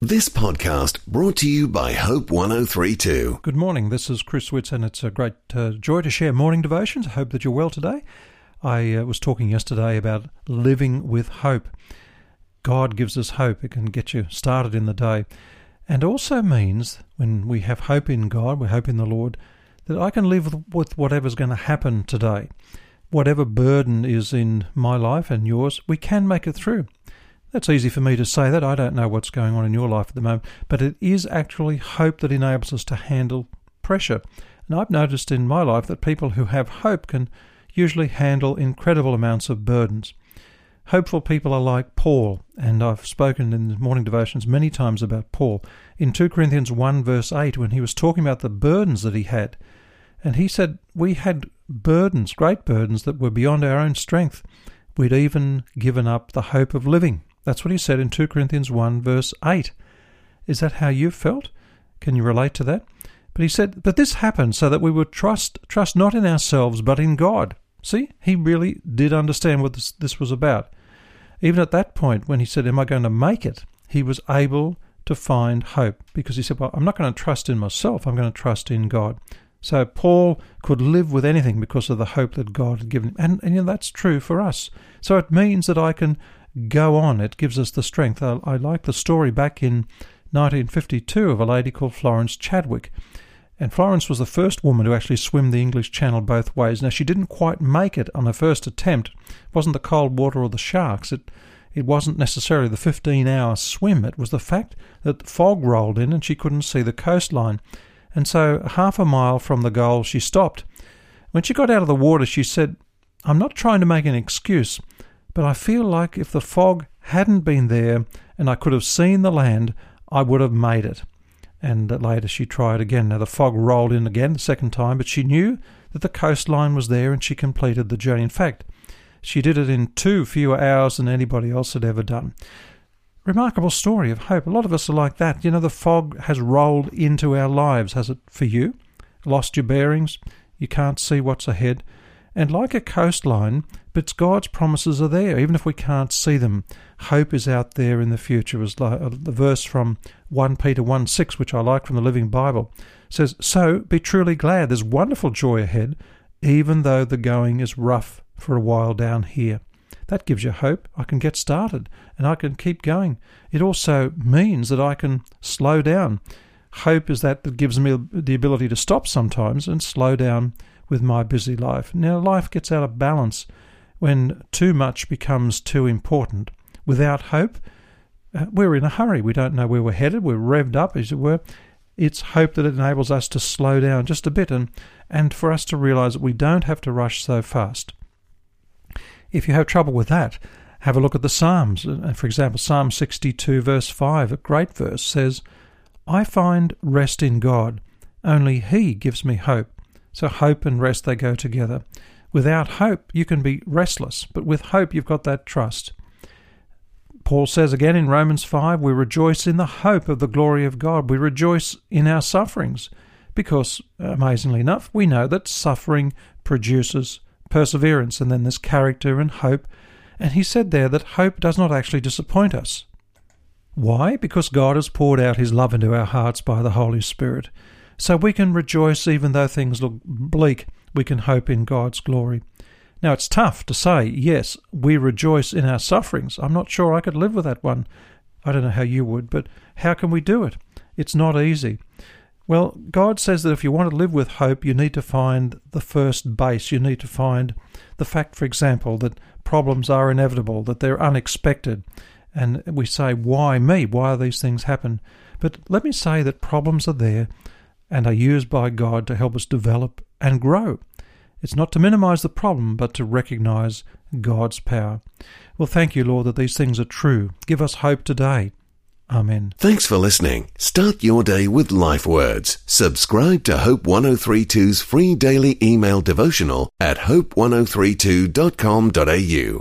This podcast brought to you by Hope 1032. Good morning, this is Chris Witts, and it's a great joy to share morning devotions. I hope that you're well today. I was talking yesterday about living with hope. God gives us hope. It can get you started in the day. And also means, when we have hope in God, we hope in the Lord, that I can live with whatever's going to happen today. Whatever burden is in my life and yours, we can make it through. That's easy for me to say that. I don't know what's going on in your life at the moment, but it is actually hope that enables us to handle pressure. And I've noticed in my life that people who have hope can usually handle incredible amounts of burdens. Hopeful people are like Paul, and I've spoken in the morning devotions many times about Paul. In 2 Corinthians 1 verse 8, when he was talking about the burdens that he had, and he said we had burdens, great burdens that were beyond our own strength. We'd even given up the hope of living. That's what he said in 2 Corinthians 1 verse 8. Is that how you felt? Can you relate to that? But he said, but this happened so that we would trust not in ourselves but in God. See, he really did understand what this was about. Even at that point when he said, am I going to make it? He was able to find hope because he said, well, I'm not going to trust in myself, I'm going to trust in God. So Paul could live with anything because of the hope that God had given him. And that's true for us. So it means that I can go on. It gives us the strength. I like the story back in 1952 of a lady called Florence Chadwick. And Florence was the first woman to actually swim the English Channel both ways. Now, she didn't quite make it on her first attempt. It wasn't the cold water or the sharks. It wasn't necessarily the 15-hour swim. It was the fact that fog rolled in and she couldn't see the coastline. And so half a mile from the goal, she stopped. When she got out of the water, she said, I'm not trying to make an excuse, but I feel like if the fog hadn't been there and I could have seen the land, I would have made it. And later she tried again. Now the fog rolled in again the second time, but she knew that the coastline was there and she completed the journey. In fact, she did it in 2 fewer hours than anybody else had ever done. Remarkable story of hope. A lot of us are like that. You know, the fog has rolled into our lives, has it for you? Lost your bearings? You can't see what's ahead? And like a coastline, but God's promises are there, even if we can't see them. Hope is out there in the future. It was like the verse from 1 Peter 1:6, which I like from the Living Bible, says, so be truly glad. There's wonderful joy ahead, even though the going is rough for a while down here. That gives you hope. I can get started and I can keep going. It also means that I can slow down. Hope is that gives me the ability to stop sometimes and slow down with my busy life. Now, life gets out of balance when too much becomes too important. Without hope, we're in a hurry. We don't know where we're headed. We're revved up, as it were. It's hope that enables us to slow down just a bit and for us to realize that we don't have to rush so fast. If you have trouble with that, have a look at the Psalms. For example, Psalm 62 verse 5, a great verse, says, I find rest in God. Only He gives me hope. So hope and rest, they go together. Without hope, you can be restless, but with hope, you've got that trust. Paul says again in Romans 5, we rejoice in the hope of the glory of God. We rejoice in our sufferings because, amazingly enough, we know that suffering produces perseverance, and then there's character and hope. And he said there that hope does not actually disappoint us. Why? Because God has poured out His love into our hearts by the Holy Spirit. So we can rejoice even though things look bleak. We can hope in God's glory. Now, it's tough to say, yes, we rejoice in our sufferings. I'm not sure I could live with that one. I don't know how you would, but how can we do it? It's not easy. Well, God says that if you want to live with hope, you need to find the first base. You need to find the fact, for example, that problems are inevitable, that they're unexpected. And we say, why me? Why are these things happen? But let me say that problems are there and are used by God to help us develop and grow. It's not to minimize the problem, but to recognize God's power. Well, thank you, Lord, that these things are true. Give us hope today. Amen. Thanks for listening. Start your day with Life Words. Subscribe to Hope 1032's free daily email devotional at hope1032.com.au.